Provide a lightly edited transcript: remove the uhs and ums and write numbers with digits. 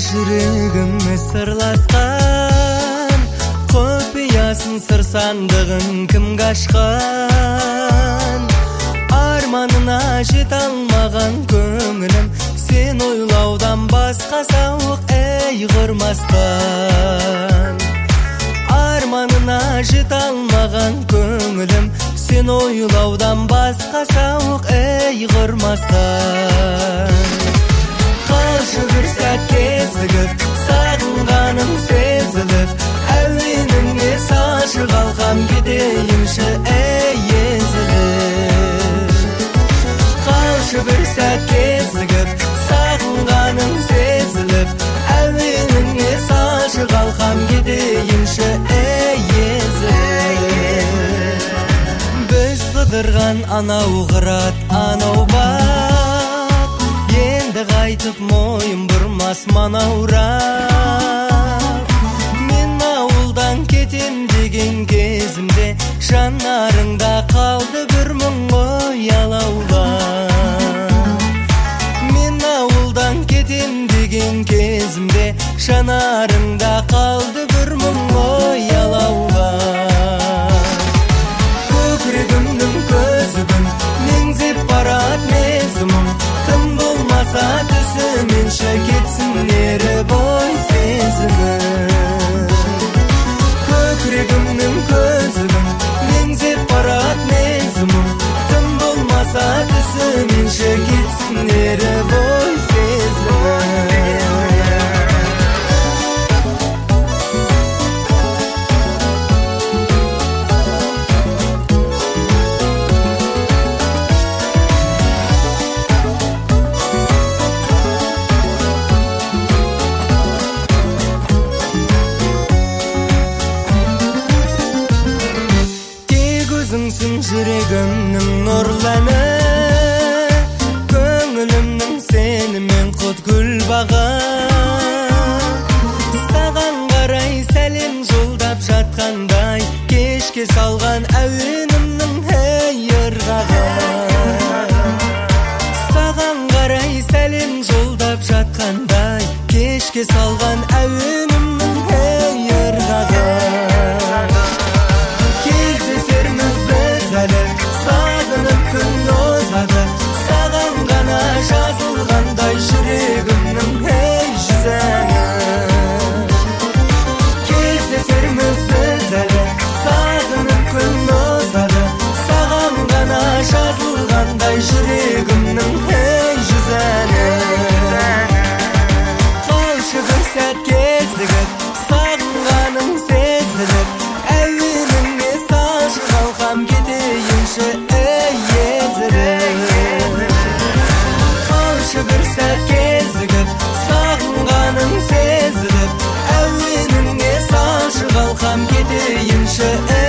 жүрегіме сырласқан, құпиясын сыр сандығын кімге ашқан? Арманына жете алмаған көңілім, сен ойлаудан басқа сауық ей құрмастан. Арманына жете алмаған көңілім, сен ойлаудан басқа сауық ей құрмастан. Қалшы бір сәт кезігіп, сағынғаным сезіліп, әуеніңе салшы қалқам кетейінші ей езіліп. Қалшы бір сәт кезігіп, сағынғаным сезіліп, әуеніңе салшы қалқам кетейінші ей езіліп. Біз қыдырған анау қырат, анау бақ, енді қайтып мойын бұрмас манаурақ. Мен ауылдан кетем деген кезімде, жанарыңда қалды бір мұң ғой алаулап. Мен ауылдан кетем деген кезімде, жанарыңда қалды бір мұң ғой алаулап. Көкірегімнің көзігін меңзеп барат мезімім, тым болмаса түсіменші кетсін ері бой сезімім. Көкірегімнің көзігін меңзеп барат мезімім, тым болмаса түсіменші кетсін ері бой сезімім. Жүрегімнің нұрланы, көңілімнің сенімен құт гүл бағы. Саған қарай сәлем жолдап жатқандай, кешке салған әуенімнің ей ырғағы. Саған қарай сәлем жолдап жатқандай, кешке салған әуенімнің ей ырғағы. Сағынып күн озады, саған ғана жазылғандай жүрегімнің ей жүзәні. Кездесерміз біз әлі, сағынып күн озады, саған ғана жазылғандай жүрегімнің ей жүзәні. Қалшы бір сәт кезігіп, сағынғаның сезіліп, әуеніңе салшы қалқам кетейінші ей езіліп. Қалшы бір сәт кезігіп, сағынғаның сезіліп, әуеніңе салшы қалқам кетейінші